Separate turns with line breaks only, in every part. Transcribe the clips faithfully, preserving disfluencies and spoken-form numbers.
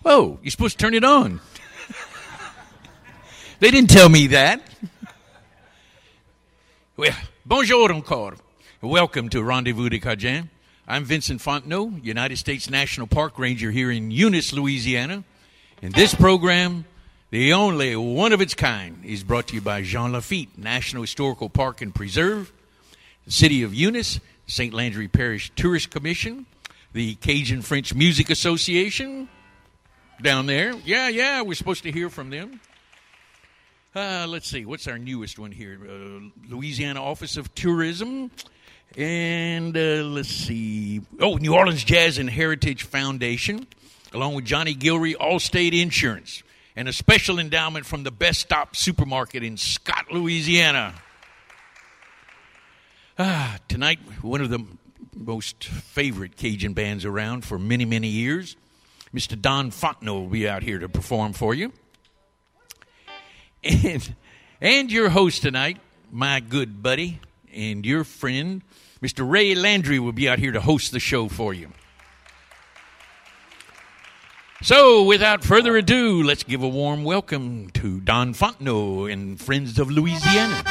Oh, you're supposed to turn it on. They didn't tell me that. Well, bonjour encore. Welcome to Rendezvous de Cajun. I'm Vincent Fontenot, United States National Park Ranger here in Eunice, Louisiana. And this program, the only one of its kind, is brought to you by Jean Lafitte National Historical Park and Preserve, the City of Eunice, Saint Landry Parish Tourist Commission, the Cajun French Music Association down there. Yeah, yeah, we're supposed to hear from them. Uh, let's see, what's our newest one here? Uh, Louisiana Office of Tourism. And uh, let's see. Oh, New Orleans Jazz and Heritage Foundation, along with Johnny Gilry, Allstate Insurance, and a special endowment from the Best Stop Supermarket in Scott, Louisiana. Ah, tonight, one of the most favorite Cajun bands around for many, many years, Mister Don Fontenot will be out here to perform for you. And, and your host tonight, my good buddy and your friend, Mister Ray Landry, will be out here to host the show for you. So, without further ado, let's give a warm welcome to Don Fontenot and Friends of Louisiana.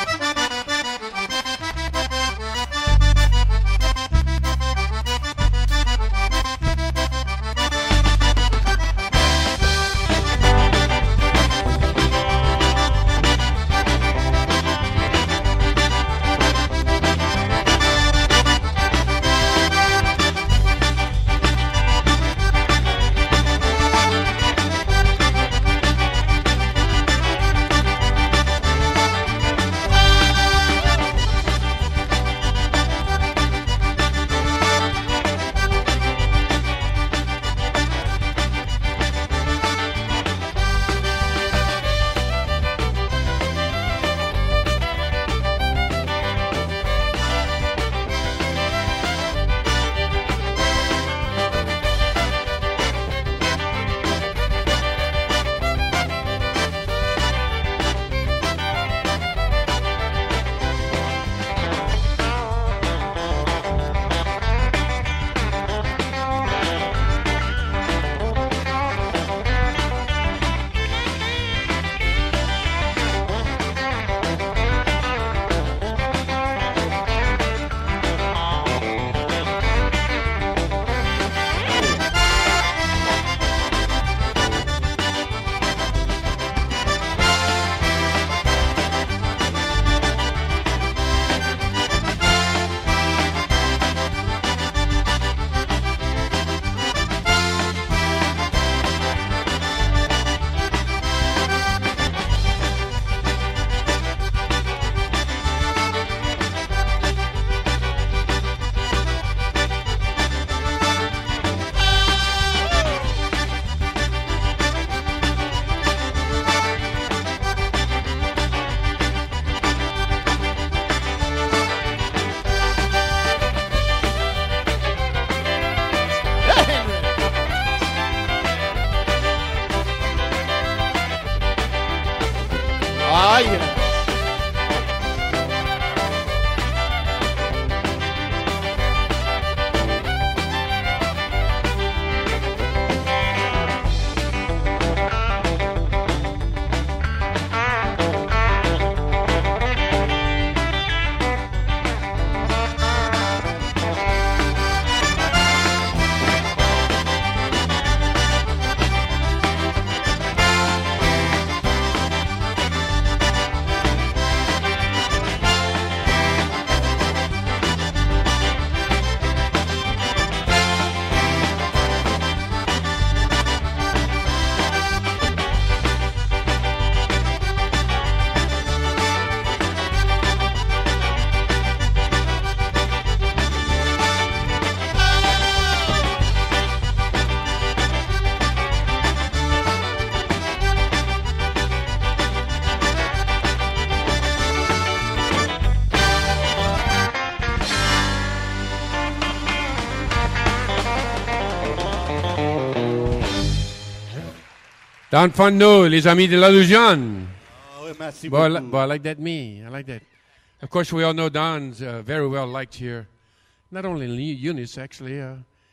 Don Fontenot, les amis de la Louisiane.
Oh, oui, merci
Well, I,
beaucoup.
li- well, I like that me. I like that. Of course, we all know Don's uh, very well liked here. Not only in Eunice, actually. Uh,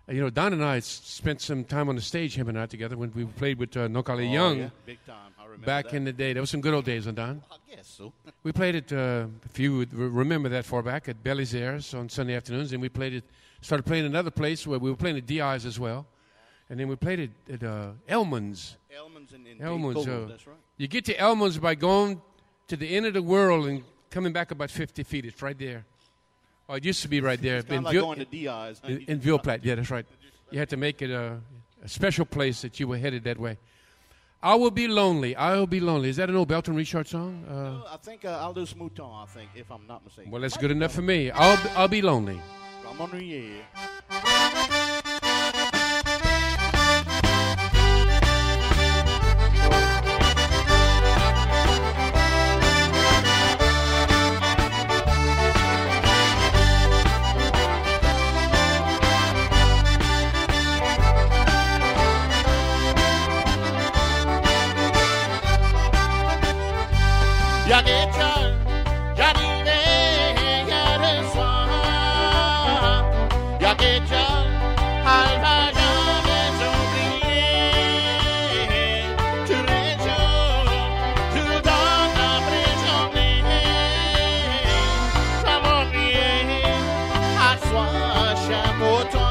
You know, Don and I s- spent some time on the stage, him and I together, when we played with uh, Nokale
Oh,
Young
yeah. Big time. I remember
back
that.
in the day. That was some good old days, huh, Don?
I guess so.
We played it, uh, if you would re- remember that far back, at Belisaires on Sunday afternoons. And we played it, started playing another place where we were playing at D I's as well. And then we played it at uh, Elman's.
Elman's and, and
Elman's.
Gold,
Uh,
that's right.
you get to Elman's by going to the end of the world and coming back about fifty feet. It's right there. Oh, it used to be right there.
It's kind
in
of like
Vil-
going to D I's. huh?
in, in Villeplat. Yeah, that's right. You had to make it a, a special place that you were headed that way. I Will Be Lonely. I Will Be Lonely. Is that an old Belton Richard song? Uh,
Well, I think uh, I'll do Smooton, I think, if I'm not mistaken.
well, that's good enough for me. I'll, be- I'll be lonely.
Ramon Rier. Ya que echar, ya diré, ya de soir. Ya que echar, al vaillant des oubliés. Tous les jours, tout dans la journée. Ramon Rier, à soi, chapeau toi.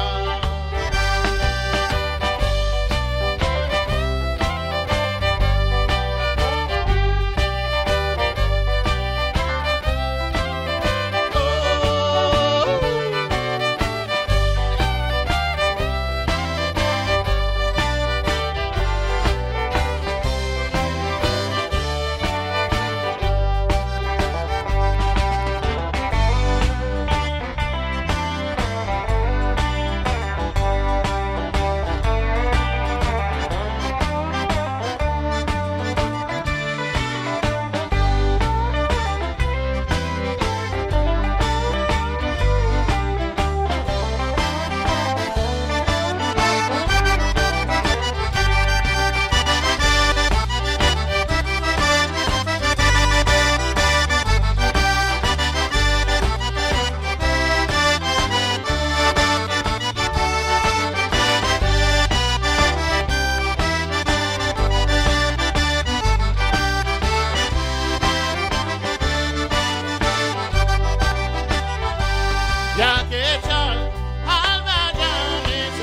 Ya que echar al vaillant les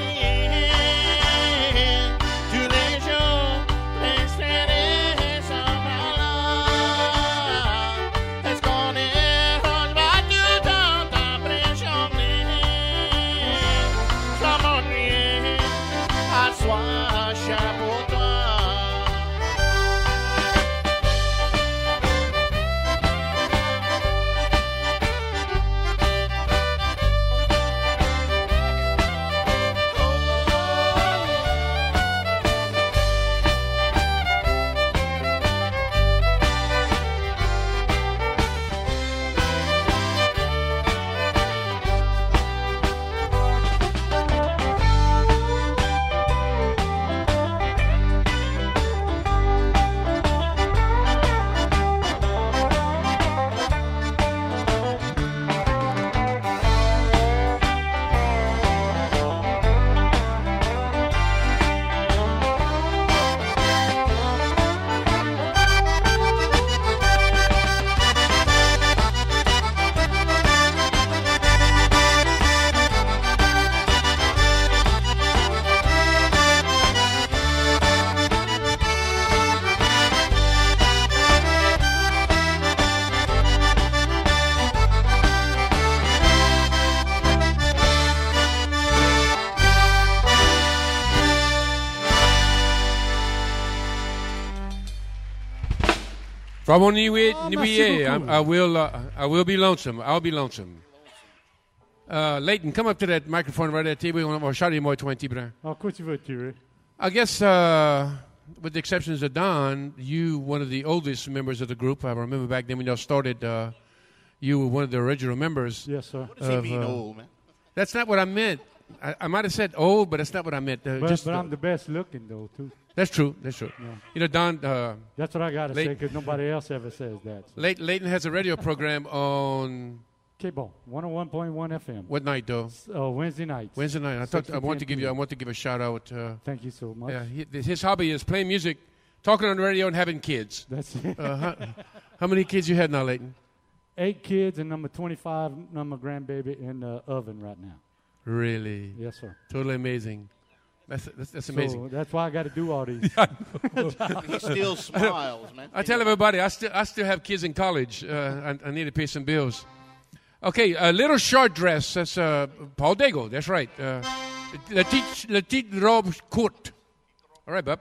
oubliés. Tous les jours, préférés sans malin. Est-ce qu'on est on va tout dans ta journée. Ramon Rier, à soi, chapeau toi.
Ramon Niwe-
Oh, merci
Niwiye,
beaucoup.
I, I will. Uh, I will be lonesome. I'll be lonesome. Uh, Leighton, come up to that microphone right at the table. On va chanter moi twenty brin.
Alors, quoi tu veux tirer?
I guess, uh, with the exceptions of Don, you one of the oldest members of the group. I remember back then when y'all started. Uh, you were one of the original members.
Yes, sir.
What does he
Of,
mean,
uh,
old, man?
That's not what I meant. I, I might have said old, but that's not what I meant. Uh,
But,
just,
but
uh,
I'm the best looking, though, too.
that's true. That's true.
Yeah.
You know, Don. Uh,
That's what I got to
Late-
say, because nobody else ever says that. So.
Ley- Leighton has a radio program on
K-Ball, one oh one point one F M.
What night, though?
Uh, Wednesday nights.
Wednesday night. I thought I want to give you. I want to give a shout out. Uh,
Thank you so much.
yeah, he, his hobby is playing music, talking on the radio, and having kids.
That's it.
Uh, how, how many kids you had now, Leighton?
Eight kids and number twenty-five, number grandbaby in the oven right now.
Really?
Yes, sir.
Totally amazing. That's that's, that's amazing.
So that's why I got to do all these.
He still smiles, man.
I tell everybody, I still I still have kids in college. Uh, I, I need to pay some bills. Okay, a little short dress. That's uh, Paul Dago. That's right. Uh, la petite, la petite robe courte. All right, bub.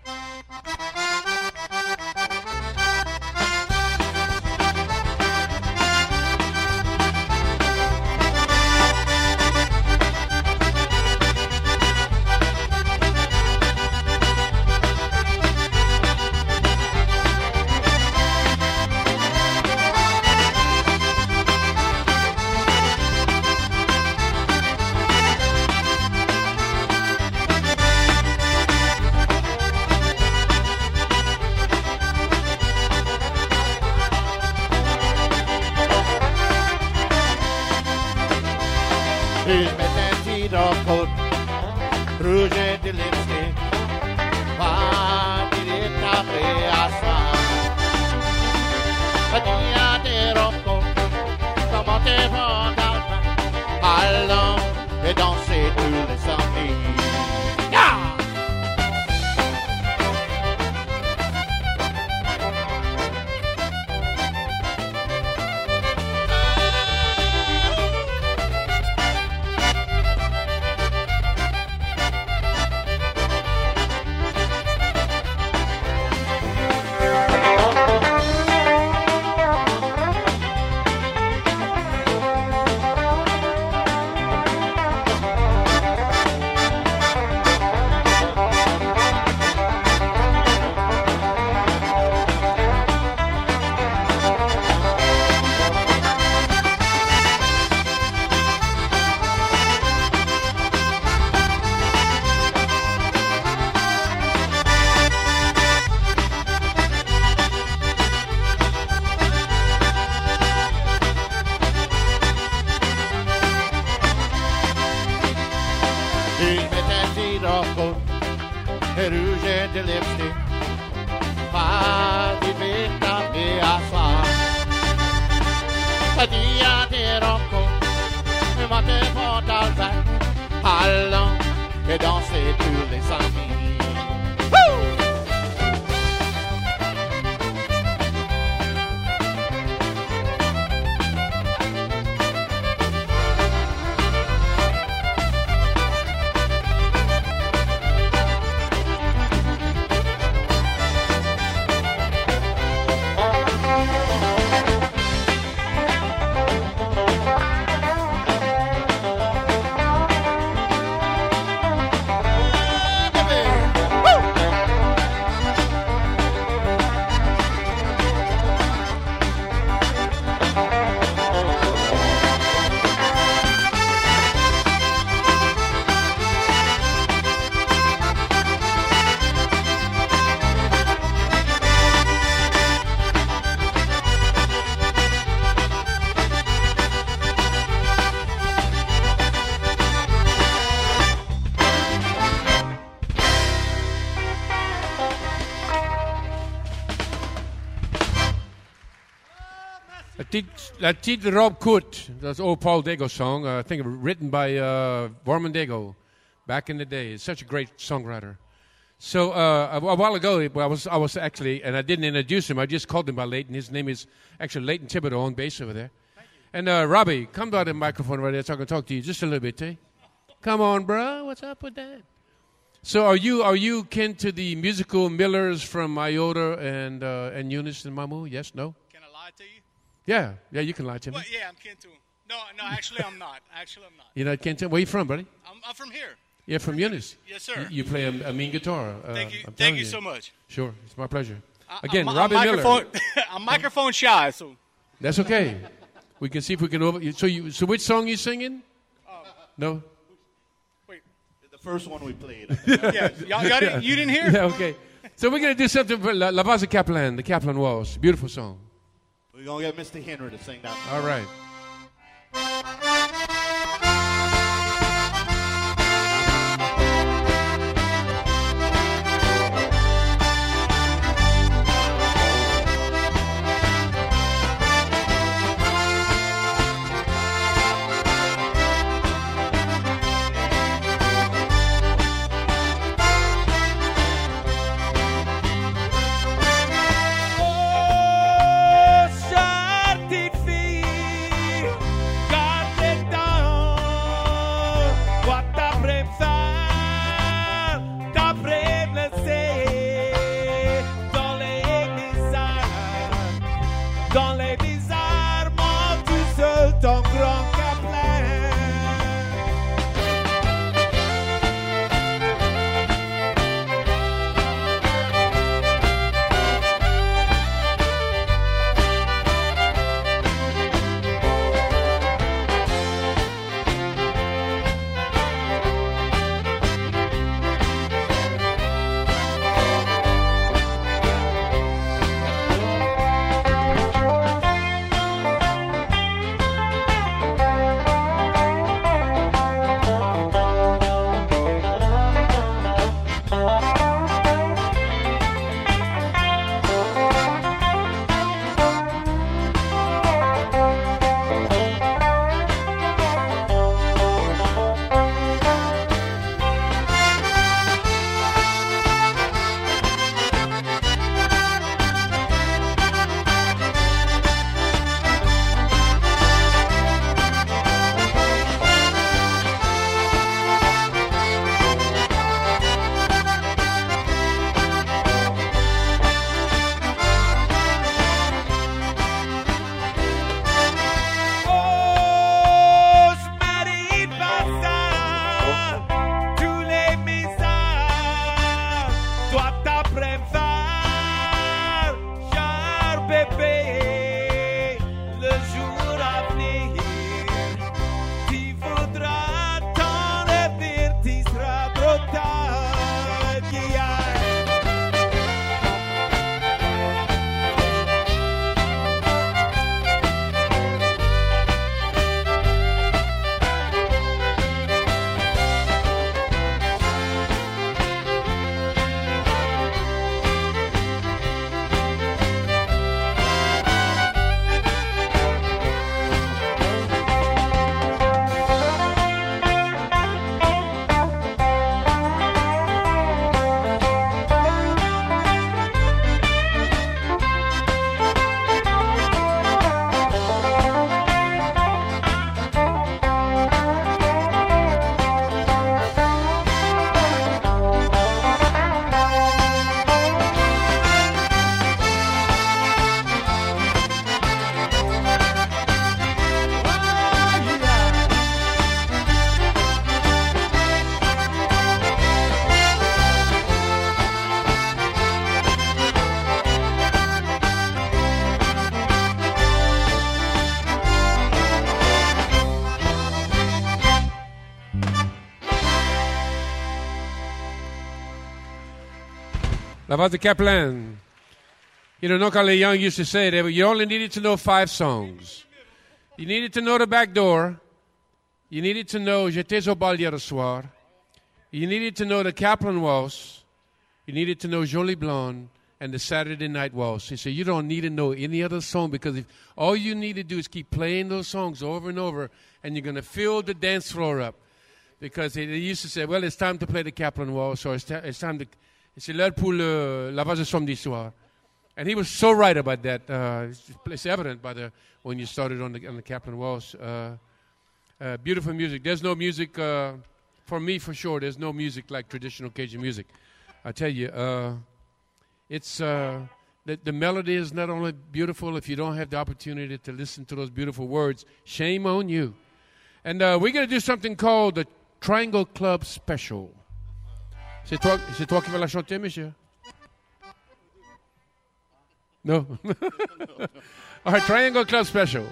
Hus med en tid av kort, rouge de lipstick, patirita preassa. Patia de rocco, comment te prends allons et danser tous les samedis. Yeah! Hus med en tid av kort, rouge de lipstick, patirita preassa. Patia de rocco, comment te prends allons et danser tous les samedis. Woo!
La petite, La petite robe courte. That's old Paul Dago song. Uh, I think written by uh, Warman Dago back in the day. He's such a great songwriter. So uh, a, a while ago, I was I was actually, and I didn't introduce him. I just called him by Leighton. His name is actually Leighton Thibodeau on bass over there. And uh, Robbie, come by the microphone right there so I can talk to you just a little bit, eh? Come on, bro. What's up with that? So are you are you kin to the musical Millers from Iota and uh, and Eunice and Mamu? Yes, no?
Can I lie to you?
Yeah, yeah, you can lie to me.
Well, yeah, I'm kin to him. No, no, actually I'm not. Actually I'm not.
You're not kin to Where you from, buddy?
I'm, I'm from here.
Yeah, from Eunice.
Yes, sir.
You, you play a, a mean guitar. Uh,
Thank you.
I'm
Thank
telling
you so much.
Sure, it's my pleasure.
I-
Again,
I'm,
Robbie
I'm
Miller.
microphone, I'm microphone shy, so
That's okay. We can see if we can over. So you. So which song you singing? No.
wait.
The first one we played.
Yeah, y'all, y'all didn't, you didn't hear?
Yeah. Okay. So we're gonna do something for La, La Base Kaplan, the Kaplan Waltz. Beautiful song.
We're going to get Mister Henry to sing that.
All right. La voix de Kaplan. You know, Carly Young used to say that you only needed to know five songs. You needed to know the back door. You needed to know J'étais au bal hier soir. You needed to know the Kaplan Waltz. You needed to know Jolie Blonde and the Saturday Night Waltz. He said, you don't need to know any other song because if all you need to do is keep playing those songs over and over and you're going to fill the dance floor up. Because he used to say, well, it's time to play the Kaplan Waltz or it's, ta- it's time to... C'est l'heure pour le, la valse de samedi soir. And he was so right about that. Uh, it's, it's evident by the when you started on the, on the Kaplan Waltz. Uh, uh, beautiful music. There's no music, uh, for me for sure, there's no music like traditional Cajun music. I tell you, uh, it's uh, the, the melody is not only beautiful, if you don't have the opportunity to listen to those beautiful words, shame on you. And uh, we're going to do something called the Triangle Club Special. C'est toi, c'est toi qui vas la chanter, monsieur? No? All right, Triangle Club Special.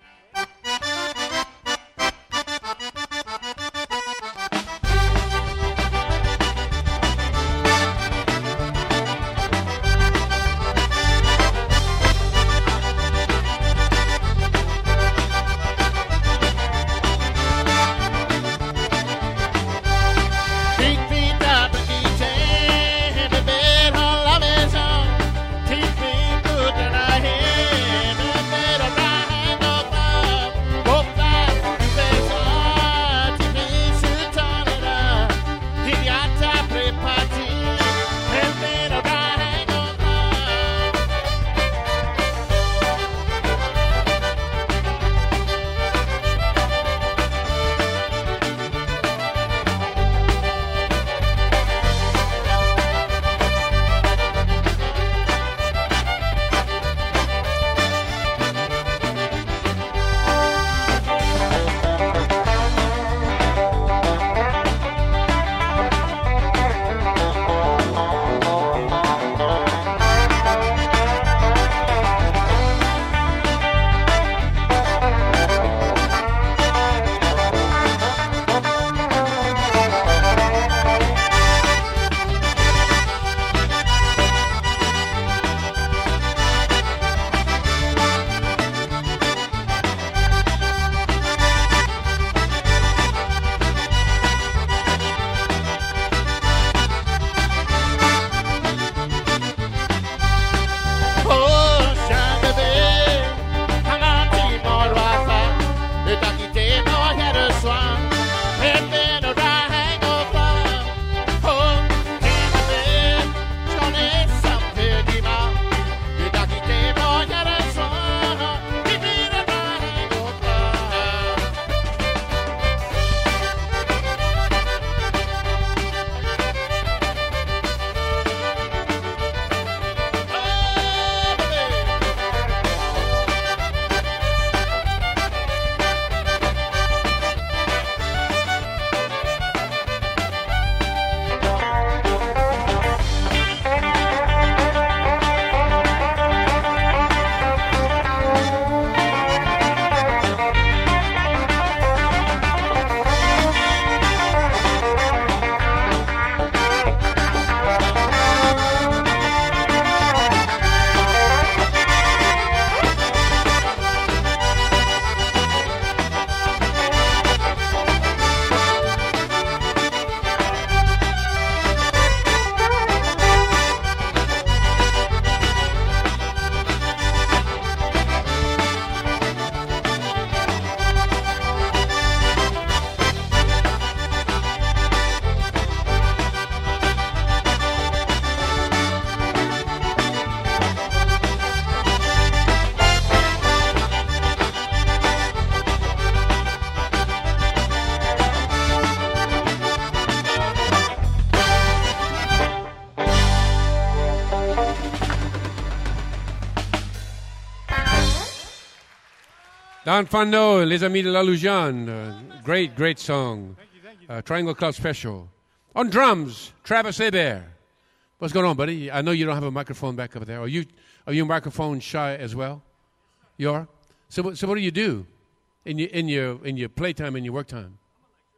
Don Fano, Les Amis de la Louisiane. Uh, great, great song.
Thank you, thank you.
Uh, Triangle Club Special. On drums, Travis Hebert. What's going on, buddy? I know you don't have a microphone back over there. Are you are you microphone shy as well? You are? So, so what do you do in your in your in your playtime and your work time?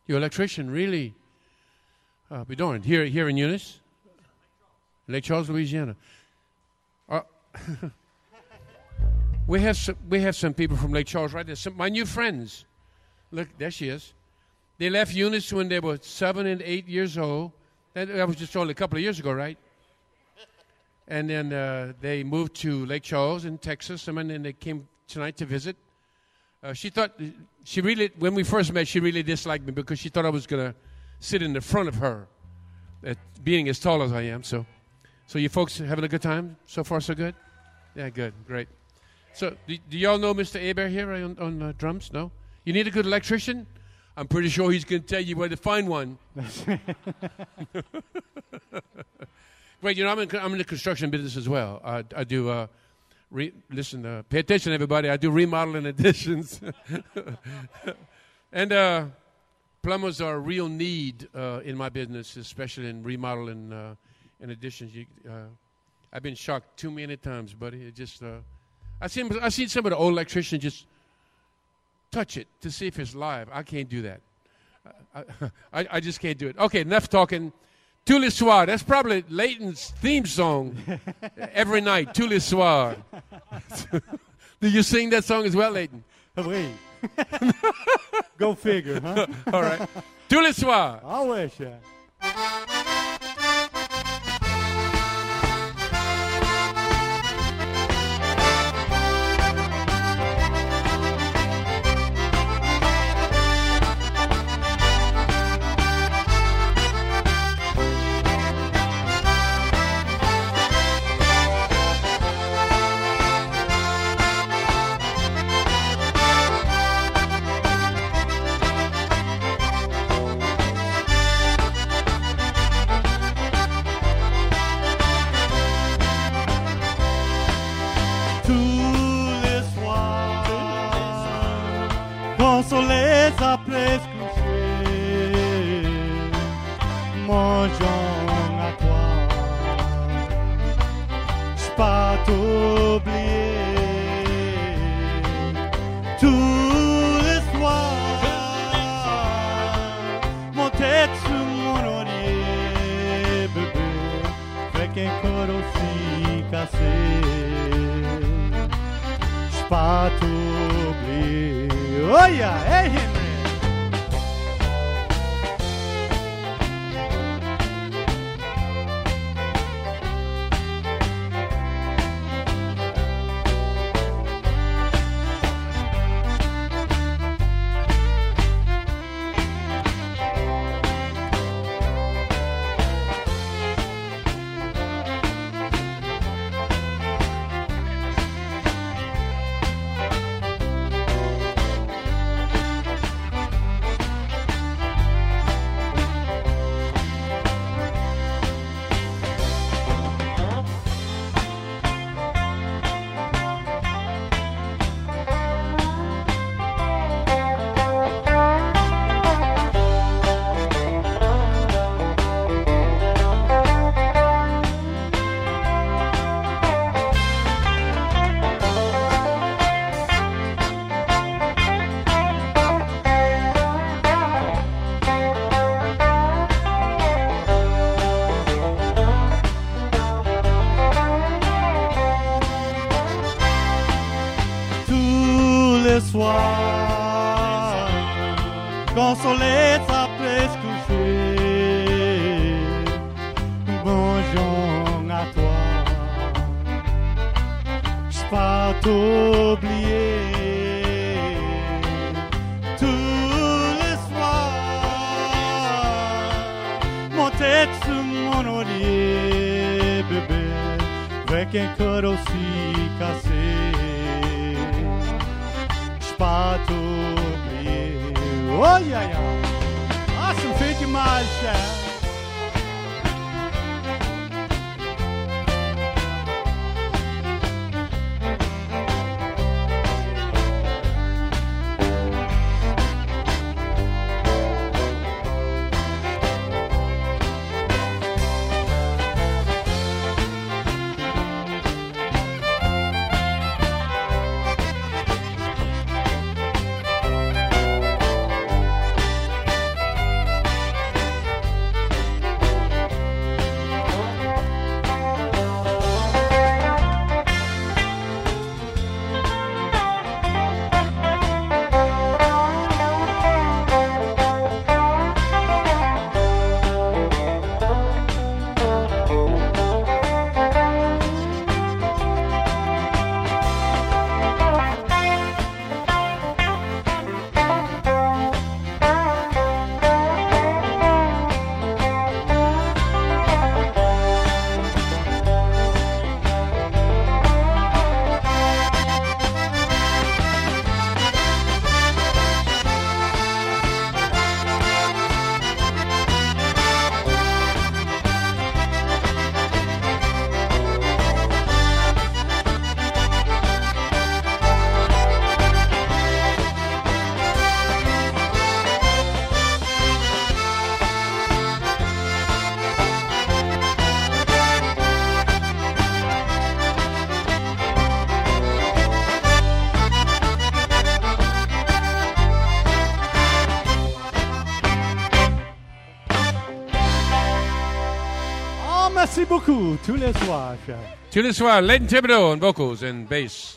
Your electrician, really? Uh, be darned. Here, here in Eunice? Lake Charles, Louisiana. Uh, we have some, we have some people from Lake Charles right there. Some, my new friends. Look, there she is. They left Eunice when they were seven and eight years old. That, that was just only a couple of years ago, right? And then uh, they moved to Lake Charles in Texas, and then they came tonight to visit. Uh, she thought, she really, when we first met, she really disliked me because she thought I was going to sit in the front of her, uh, being as tall as I am. So, so you folks having a good time? So far, so good? Yeah, good, great. So, do, do y'all know Mister Hebert here on, on uh, drums? No? You need a good electrician? I'm pretty sure he's going to tell you where to find one. Right, you know, I'm in, I'm in the construction business as well. I, I do, uh, re, listen, uh, pay attention, everybody. I do remodeling additions. And uh, plumbers are a real need uh, in my business, especially in remodeling uh, and additions. You, uh, I've been shocked too many times, buddy. It just, uh, I've seen, I've seen some of the old electricians just touch it to see if it's live. I can't do that. I, I, I just can't do it. Okay, enough talking. Tous les soirs. That's probably Leighton's theme song every night. Tous les soirs. Do you sing that song as well, Leighton?
Oui. Go figure, huh?
All right. Tous les soirs.
I wish. Yeah.
Consolés après se coucher, mangeons à toi. J'peux pas t'oublier. Tous les soirs, mon tête sur mon oreiller, bébé, avec un corps aussi cassé. J'peux pas t'oublier. Oh yeah, hey Henry. Soir, consolés après se coucher, bonjour à toi. J'peux pas t'oublier. Tous les soirs, mon tête sur mon oreiller, bébé, avec un cœur aussi cassé. Pas t'oublier. Oh, yeah, yeah. Ah, ça me fait du mal, cher.
Merci beaucoup. Tous les soirs, cher.
Tous les soirs, Leighton Thibodeau on vocals and bass.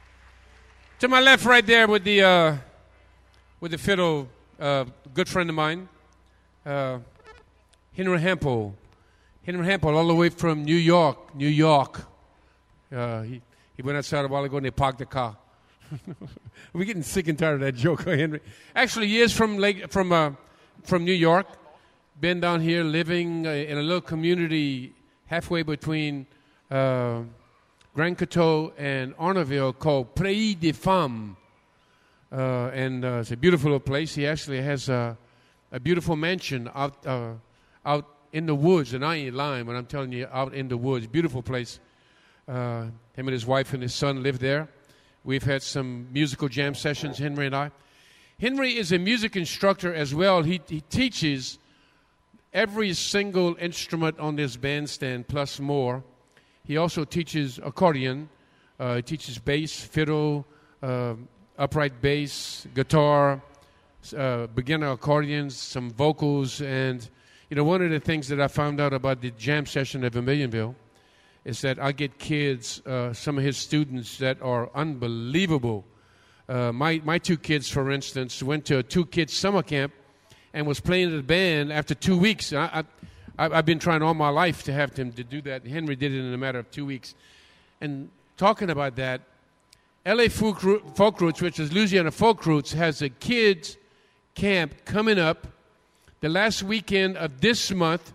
To my left, right there, with the uh, with the fiddle, uh, good friend of mine, uh, Henry Hampel. Henry Hampel, all the way from New York, New York. Uh, he he went outside a while ago and they parked the car. We're getting sick and tired of that joke, huh, Henry? Actually, he is from Lake, from uh, from New York. Been down here living uh, in a little community halfway between uh, Grand Coteau and Arnaville called Prairie des Femmes. Uh, and uh, it's a beautiful little place. He actually has a, a beautiful mansion out uh, out in the woods. And I ain't lying when I'm telling you, out in the woods. Beautiful place. Uh, him and his wife and his son live there. We've had some musical jam sessions, Henry and I. Henry is a music instructor as well. He, he teaches every single instrument on this bandstand plus more. He also teaches accordion. Uh, he teaches bass, fiddle, uh, upright bass, guitar, uh, beginner accordions, some vocals. And, you know, one of the things that I found out about the jam session at Vermilionville is that I get kids, uh, some of his students that are unbelievable. Uh, my, my two kids, for instance, went to a two-kid summer camp and was playing in the band after two weeks. I, I, I've been trying all my life to have him to do that. Henry did it in a matter of two weeks. And talking about that, L A Folk, Folk Roots, which is Louisiana Folk Roots, has a kids camp coming up the last weekend of this month.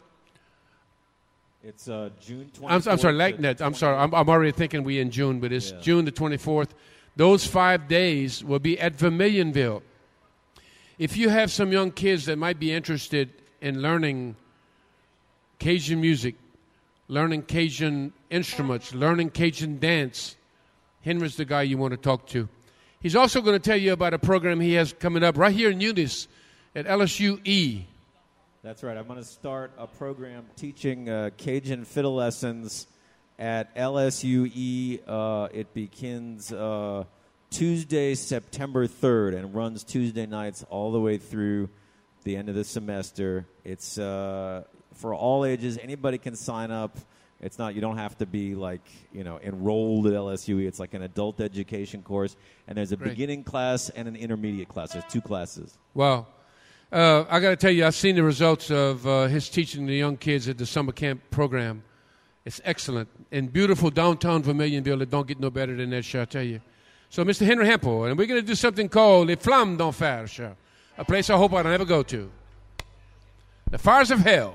It's uh, June twenty-fourth.
I'm, I'm sorry, like that. I'm sorry. I'm, I'm already thinking we in June, but it's
Yeah.
June the twenty-fourth. Those five days will be at Vermilionville. If you have some young kids that might be interested in learning Cajun music, learning Cajun instruments, learning Cajun dance, Henry's the guy you want to talk to. He's also going to tell you about a program he has coming up right here in Eunice at L S U E.
That's right. I'm going to start a program teaching uh, Cajun fiddle lessons at L S U E. Uh, it begins uh, Tuesday, September third, and runs Tuesday nights all the way through the end of the semester. It's uh, for all ages. Anybody can sign up. It's not, you don't have to be like, you know, enrolled at L S U E. It's like an adult education course. And there's a
Great.
beginning class and an intermediate class. There's two classes.
Wow. Uh, I got to tell you, I've seen the results of uh, his teaching the young kids at the summer camp program. It's excellent. In beautiful downtown Vermilionville, it don't get no better than that, sure, I tell you. So, Mister Henry Hampel, and we're going to do something called Les Flammes d'Enfer, sure. A place I hope I'll never go to. The Fires of Hell.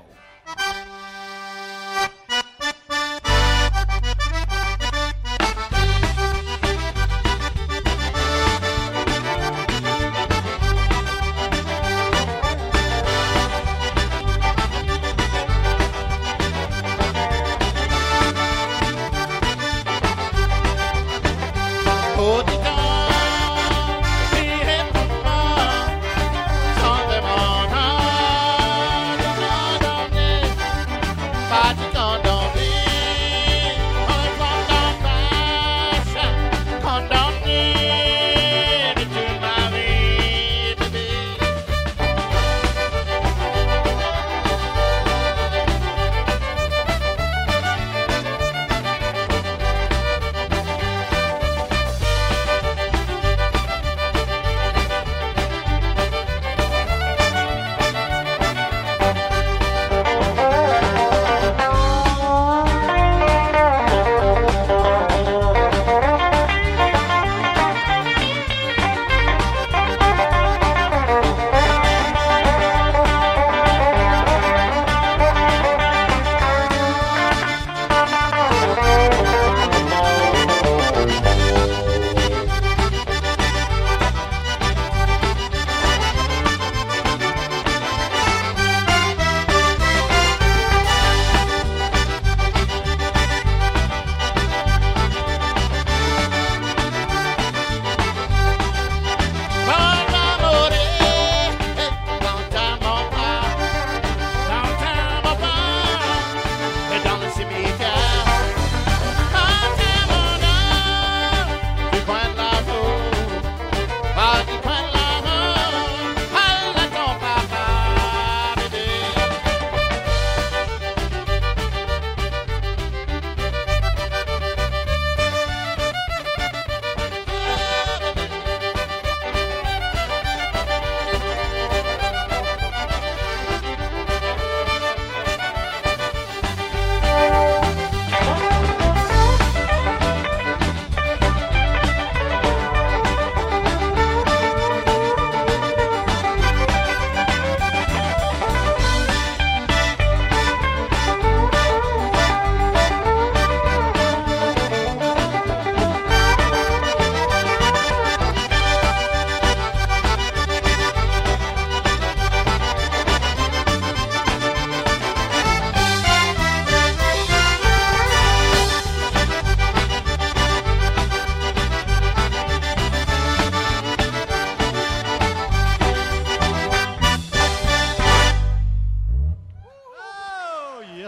Oh, the dawn, he hit the bar, Sunday morning, the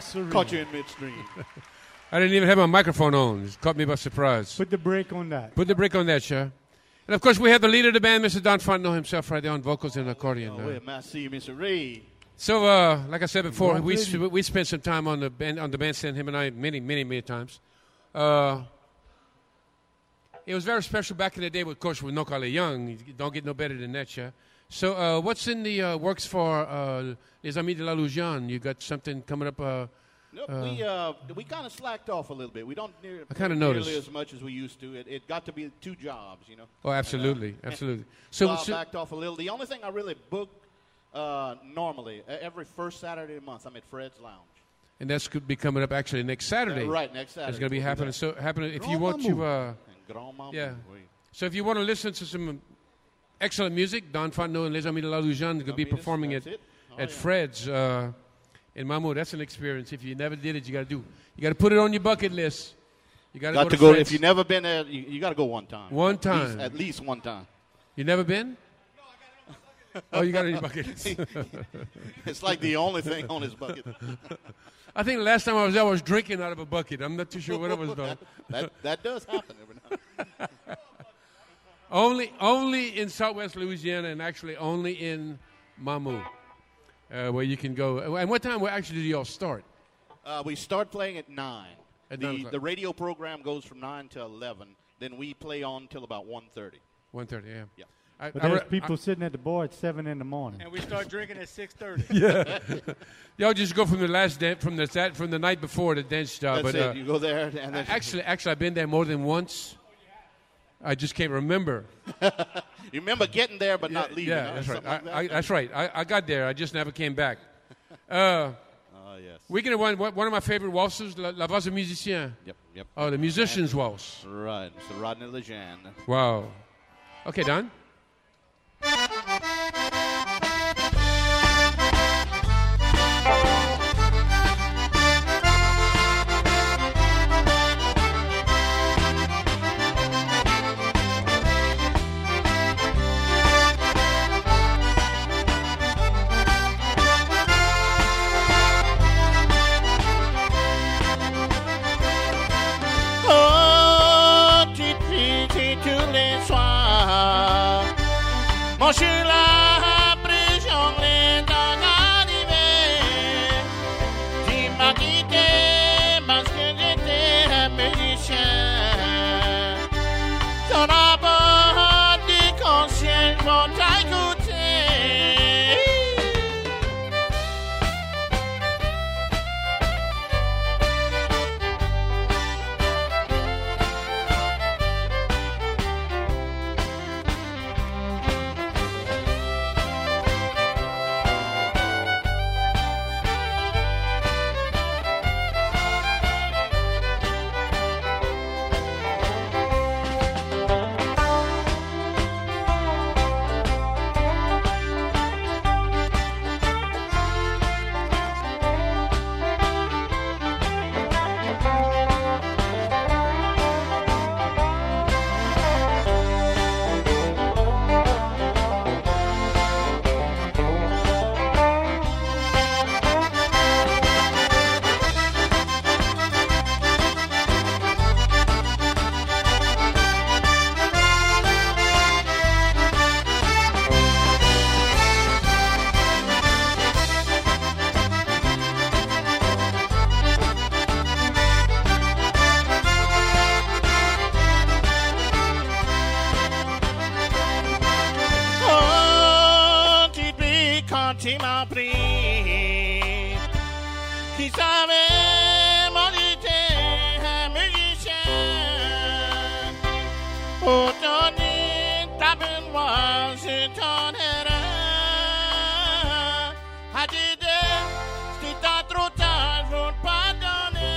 siree.
Caught you in midstream.
I didn't even have my microphone on. It caught me by surprise.
Put the brake on that.
Put the brick on that, sir. And of course, we have the leader of the band, Mister Don Fontenot himself, right there on vocals and accordion.
Oh,
uh.
wait, merci, Mister Ray.
So, uh, like I said before,
Well,
we
good.
sp- we spent some time on the band, on the bandstand, him and I, many, many, many times. Uh, it was very special back in the day, of course, with No Kale Young. You don't get no better than that, yeah. So, uh, what's in the uh, works for uh, Les Amis de la Louisiane? You got something coming up? Uh,
Nope,
Uh,
we uh, we kind of slacked off a little bit. We don't near,
I kinda
nearly
noticed.
as much as we used to. It, it got to be two jobs, you know.
oh, absolutely,
And, uh,
absolutely.
So,
So,
I
so
backed off a little. The only thing I really book uh, normally uh, every first Saturday of the month, I'm at Fred's Lounge.
and that's could be coming up actually next Saturday.
Uh, right next Saturday.
It's going to be
we'll do
happening.
that.
So, happening. If
Grand
you want to.
Maman.
Uh,
And Grand Maman,
Yeah.
oui.
So if you want to listen to some excellent music, Don Fontenot and Les Amis de la Louisiane are going to be
Amis,
performing
that's
at,
it. Oh,
at
yeah.
Fred's uh, in Mamou. That's an experience. If you never did it, you got to do. You got to put it on your bucket list. You got
Got
go
to
to
go.
Fred's.
If you've never been there, you, you got to go one time.
One
At
time.
least, at least one time.
You never been? Oh, you got it on your bucket list.
It's like the only thing on his bucket.
I think the last time I was there, I was drinking out of a bucket. I'm not too sure what I was doing.
that that does happen every now. and then.
Only, only in Southwest Louisiana, and actually only in Mamou, uh, where you can go. And what time? Well, actually, do y'all start?
Uh, we start playing at nine.
At nine
the
o'clock.
the radio program goes from nine to eleven. Then we play on till about one thirty.
One thirty. Yeah.
Yeah.
I,
But
I
there's
re-
people sitting at the bar at seven in the morning.
And we start drinking at six thirty.
Y'all just go from the last dan- from the that from the night before the dance job.
That's
but
it.
uh,
You go there and then
actually, actually, I've been there more than once. I just can't remember.
you remember getting there but not leaving.
Yeah,
huh?
that's right.
Something like
I, I,
that?
that's right. I, I got there. I just never came back. Uh,
Oh yes.
we're gonna one one of my favorite waltzes, La, La Valse Musicien.
Yep. Yep.
Oh, the musicians' waltz.
Right. So Rodney Lejeune.
Wow. Okay, Don.
Oh, petite fille, tous les soirs. Mon sur la prison, les temps arrivés. Tu m'as quitté parce que j'étais un musicien. Ton rapport du conscience vont t'écouter. Oh, tu pries quand tu m'as pris. Qui savait, mon j'étais un musicien. Aujourd'hui, ta moi c'est ton erreur. A dit si t'as trop tard, je veux te pardonner.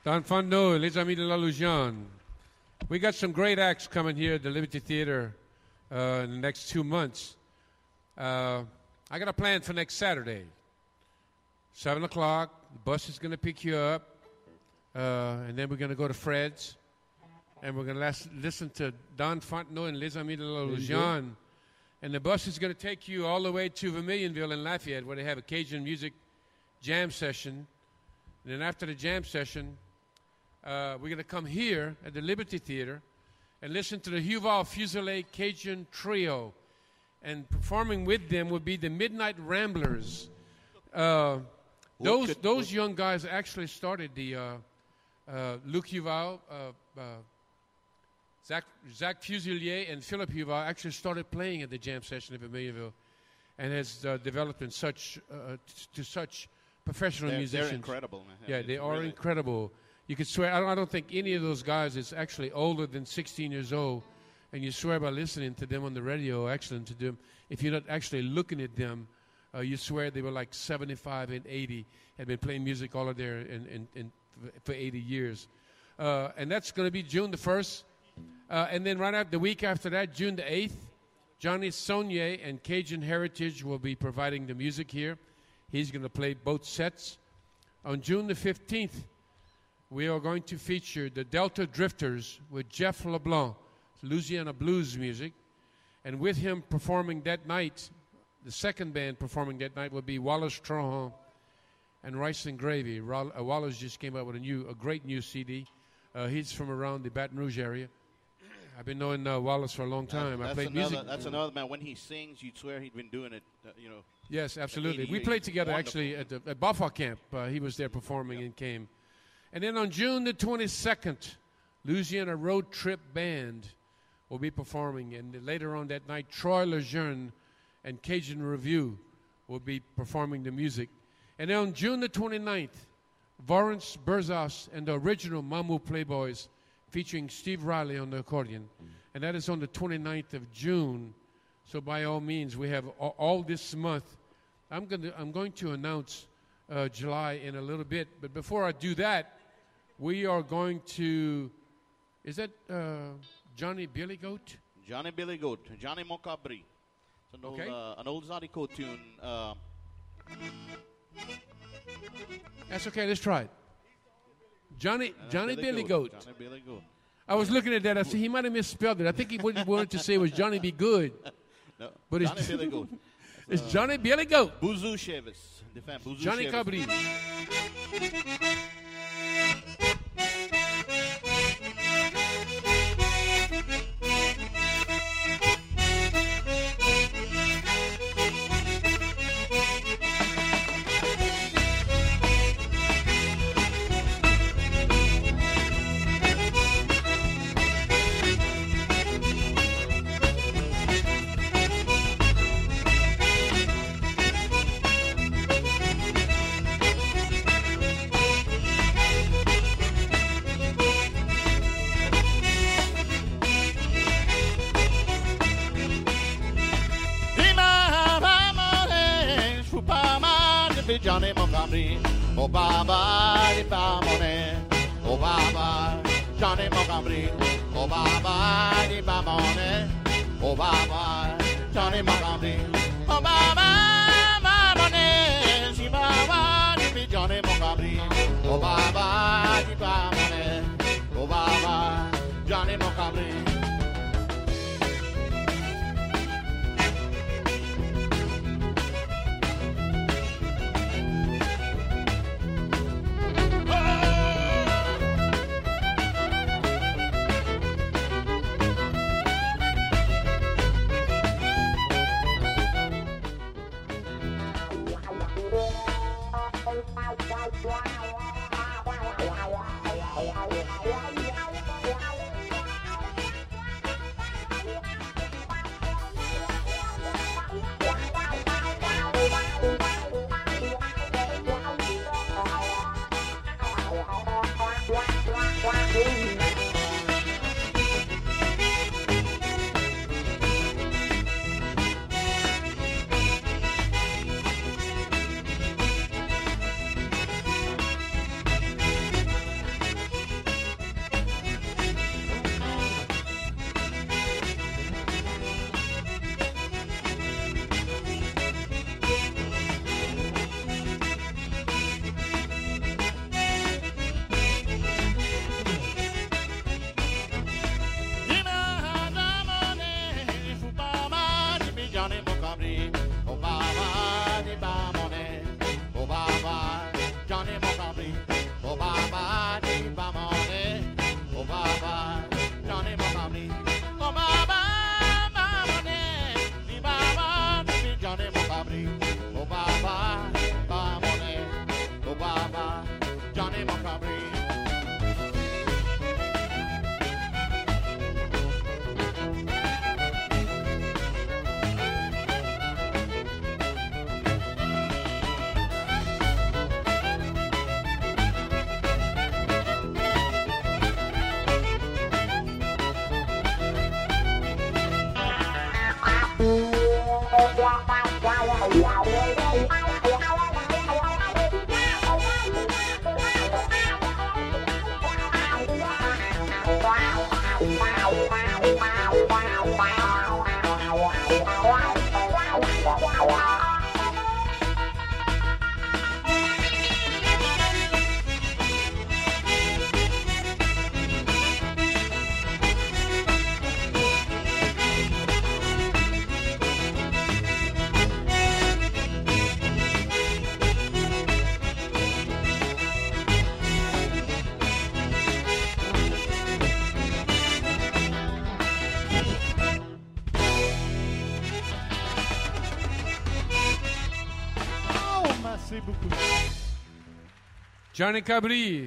Don Fondo, Les Amis de la Louisiane. We got some great acts coming here at the Liberty Theater uh, in the next two months. Uh, I got a plan for next Saturday. seven o'clock, the bus is going to pick you up, uh, and then we're going to go to Fred's, and we're going to listen to Don Fontenot and Les Amis de la Louisiane. And the bus is going to take you all the way to Vermilionville in Lafayette, where they have a Cajun music jam session. And then after the jam session, uh, we're going to come here at the Liberty Theater and listen to the Huval Fusilier Cajun Trio. And performing with them would be the Midnight Ramblers. Uh, those
could-
those young guys actually started the uh, uh, Luc Huval, uh, uh, Zach, Zach Fusilier and Philip Huval actually started playing at the jam session at Vermilionville, and has uh, developed in such uh, t- to such professional
They're,
musicians.
they're incredible, man.
Yeah,
It's
they are
really-
incredible. You could swear. I don't, I don't think any of those guys is actually older than sixteen years old, and you swear by listening to them on the radio, actually to them. If you're not actually looking at them, uh, you swear they were like seventy-five and eighty, had been playing music all of their in, in, in for eighty years, uh, and that's going to be June the first, uh, and then right after the week after that, June the eighth, Johnny Saunier and Cajun Heritage will be providing the music here. He's going to play both sets. On June the fifteenth, we are going to feature the Delta Drifters with Jeff LeBlanc, Louisiana blues music. And with him performing that night, the second band performing that night will be Wallace Trohan and Rice and Gravy. Ro- uh, Wallace just came out with a new, a great new C D. Uh, he's from around the Baton Rouge area. I've been knowing uh, Wallace for a long time. I
That's
played
another,
music.
That's another man. When he sings, you'd swear he'd been doing it. Uh, you know.
Yes, absolutely.
eighty
We
years.
played together
Wonderful.
actually at the at Baffa Camp. Uh, he was there performing and came. And then on June the twenty-second, Louisiana Road Trip Band will be performing. And later on that night, Troy Lejeune and Cajun Review will be performing the music. And then on June the twenty-ninth, Lawrence Berzos and the original Mamu Playboys featuring Steve Riley on the accordion. And that is on the twenty-ninth of June. So by all means, we have all, all this month. I'm going to I'm going to announce uh, July in a little bit. But before I do that, we are going to, is that uh, Johnny Billy Goat?
Johnny Billy Goat, Johnny Mocabri. It's an old,
Okay.
uh, an old Zydeco tune. Uh,
That's okay, let's try it. Johnny Johnny Billy Goat.
Johnny Billy Goat.
I was looking at that. I said, he might have misspelled it. I think he what he wanted to say was Johnny Be Good.
No,
But it's-
Johnny Billy Goat.
It's Johnny Billy Goat.
Bouzou Chevis. Defend Bouzou
Johnny
Chevis.
Cabri.
Dima Bamone, Shupama, the Johnny Montgomery. Oh Baba, the Bamone. Oh Baba, Johnny Montgomery. Oh Baba, the Bamone. Oh Baba, Johnny Montgomery. Oh Baba, Bamone, Shibaba, the Johnny Montgomery. Oh Baba, the Bamone. Oh Baba, Johnny Montgomery.
Oh, merci beaucoup.
Johnny Cabri.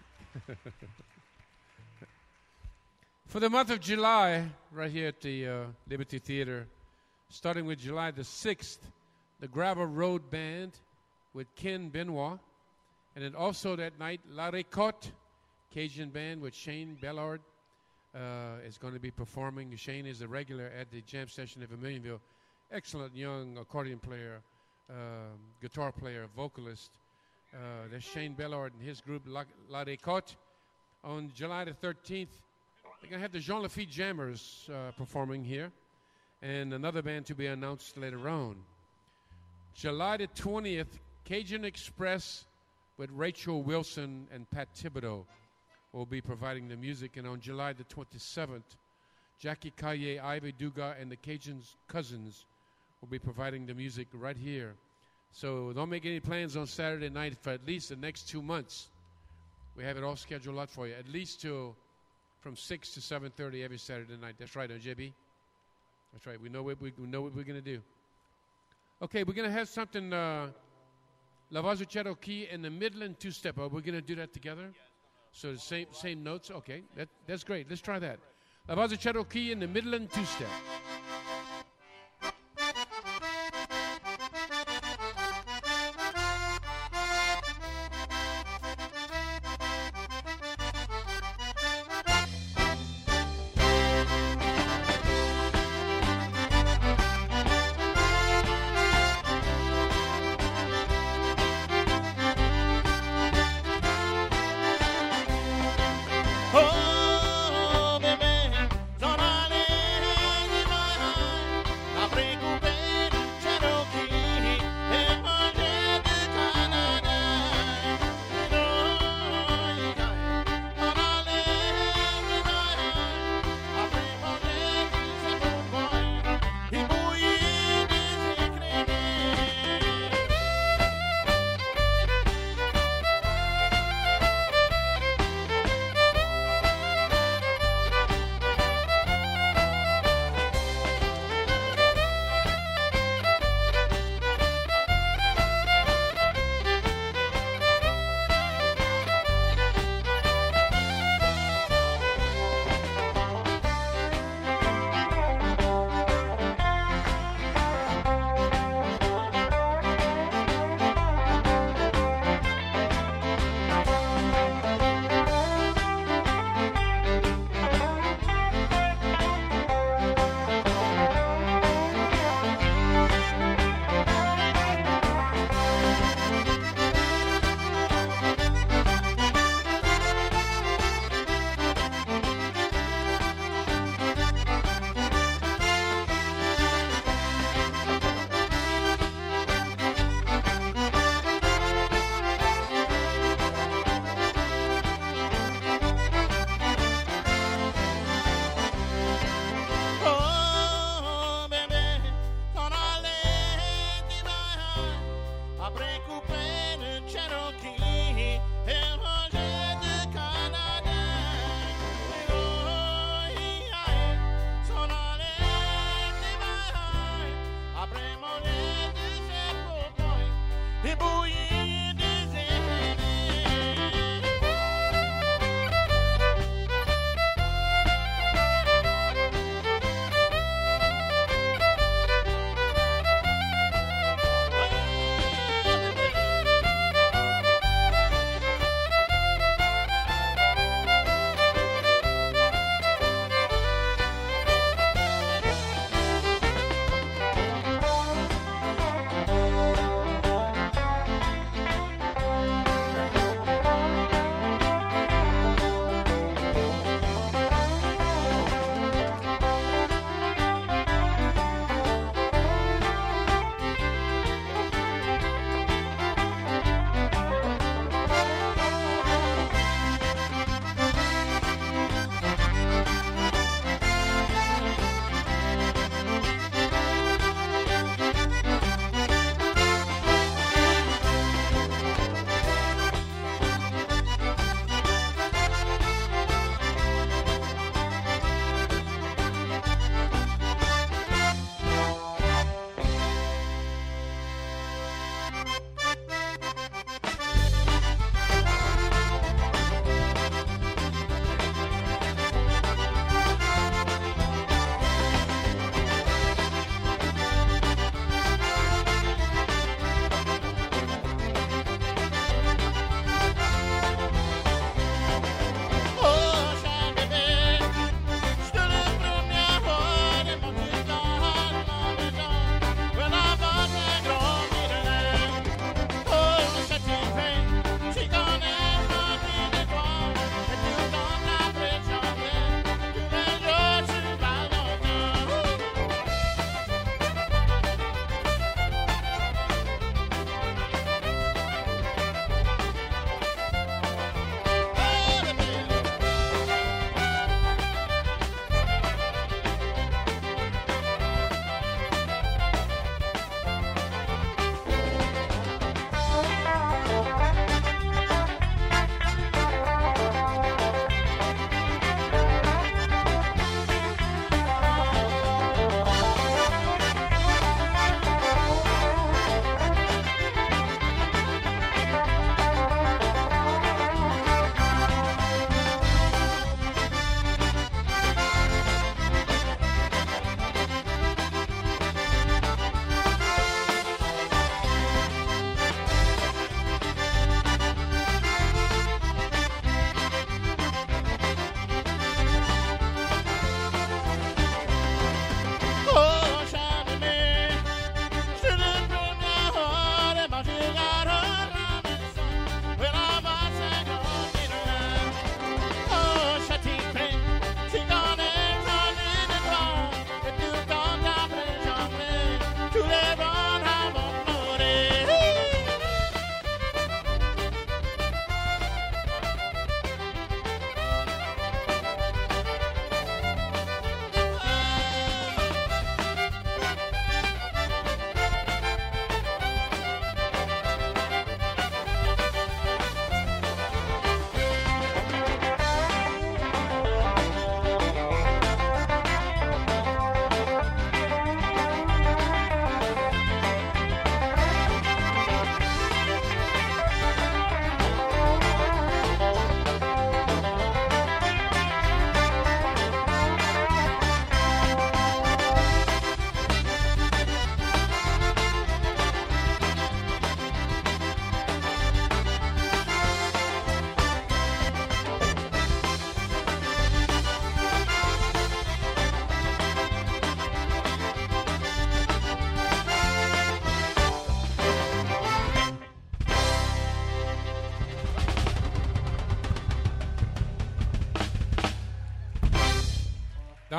For the month of July, right here at the uh, Liberty Theater, starting with July the sixth, the Gravel Road Band with Ken Benoit. And then also that night, La Récotte Cajun Band with Shane Bellard uh, is going to be performing. Shane is a regular at the jam session of Vermilionville. Excellent young accordion player, um, guitar player, vocalist. Uh, that's Shane Bellard and his group La, La Récotte. On July the thirteenth, they're going to have the Jean Lafitte Jammers uh, performing here, and another band to be announced later on. July the twentieth, Cajun Express with Rachel Wilson and Pat Thibodeau will be providing the music. And on July the twenty-seventh, Jackie Caillé, Ivy Duga, and the Cajun Cousins will be providing the music right here. So don't make any plans on Saturday night for at least the next two months. We have it all scheduled out for you, at least till from six to seven thirty every Saturday night. That's right, huh, J B? That's right. We know what we, we know what we're going to do. Okay, we're going to have something, uh, Lavazo Cherokee and the Midland two-step. Are we going to do that together? So the same same notes? Okay, that, that's great. Let's try that. Lavazo Cherokee and the Midland two-step.
Oh, bébé, s'en aller,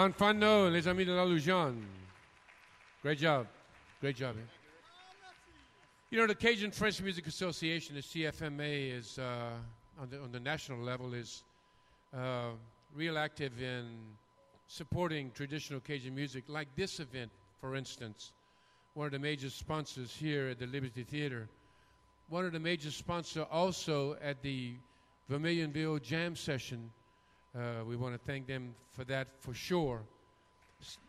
Jean Fano, les amis de la Loujaune. Great job. Great job. Eh? You know, the Cajun French Music Association, the C F M A, is uh, on, the, on the national level is uh, real active in supporting traditional Cajun music, like this event, for instance. One of the major sponsors here at the Liberty Theater. One of the major sponsors also at the Vermilionville Jam Session. Uh, we want to thank them for that for sure. S-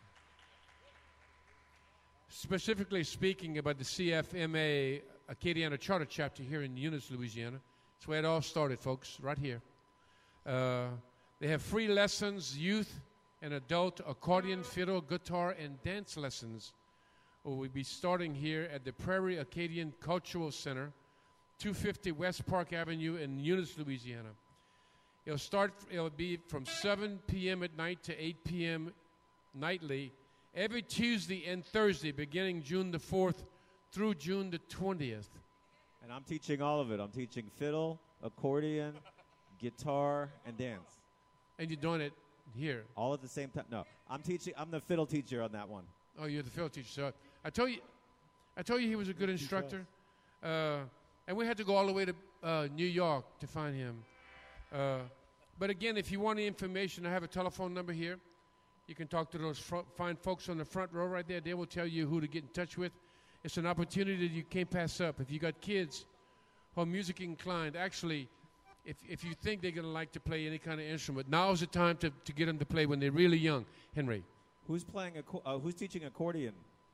specifically speaking about the C F M A Acadiana Charter Chapter here in Eunice, Louisiana. That's where it all started, folks, right here. Uh, they have free lessons, youth and adult accordion, fiddle, guitar, and dance lessons. We'll be starting here at the Prairie Acadian Cultural Center, two fifty West Park Avenue in Eunice, Louisiana. It'll start, it'll be from seven p.m. at night to eight p.m. nightly, every Tuesday and Thursday, beginning June the fourth through June the twentieth.
And I'm teaching all of it. I'm teaching fiddle, accordion, guitar, and dance.
And you're doing it here?
All at the same time? No. I'm teaching. I'm the fiddle teacher on that one.
Oh, you're the fiddle teacher. So I told you, I told you he was a good instructor. Uh, and we had to go all the way to uh, New York to find him. Uh, but again, if you want any information, I have a telephone number here. You can talk to those fro- fine folks on the front row right there. They will tell you who to get in touch with. It's an opportunity that you can't pass up. If you got kids who are music inclined, actually, if if you think they're going to like to play any kind of instrument, now's the time to, to get them to play when they're really young. Henry.
Who's playing? Acco- uh, who's teaching accordion?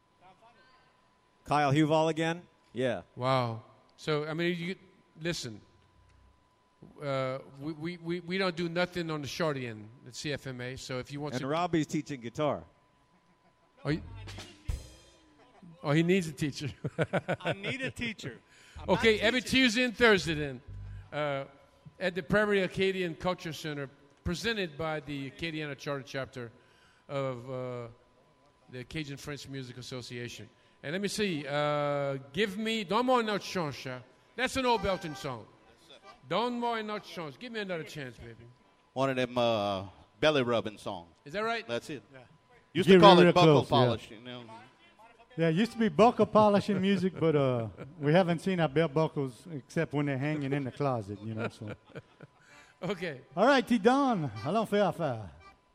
Kyle Huval again? Yeah.
Wow. So I mean, you listen. Uh, we, we, we, we don't do nothing on the short end at C F M A. So if you want
And
to,
Robbie's teaching guitar.
oh, you, oh, he needs a teacher.
I need a teacher. I'm
Okay,
not
every
teaching.
Tuesday and Thursday then, uh, at the Prairie Acadian Culture Center, presented by the Acadiana Charter Chapter of uh, the Cajun French Music Association. And let me see, uh, give me, Donne-moi une autre chance. That's an old Belton song. Donne-moi une autre chance. Give me another chance, baby.
One of them uh, belly rubbing songs.
Is that right?
That's it. Used
Get
to call
real
it buckle
close, yeah.
polish. You know.
Yeah, it used to be buckle polishing music, but uh, we haven't seen our belt buckles except when they're hanging in the closet, you know. So,
Okay.
all right, T. Don, allons faire affaire.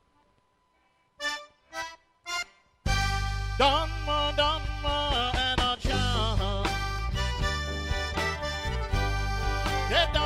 Donne-moi, donne-moi un autre chance. C'est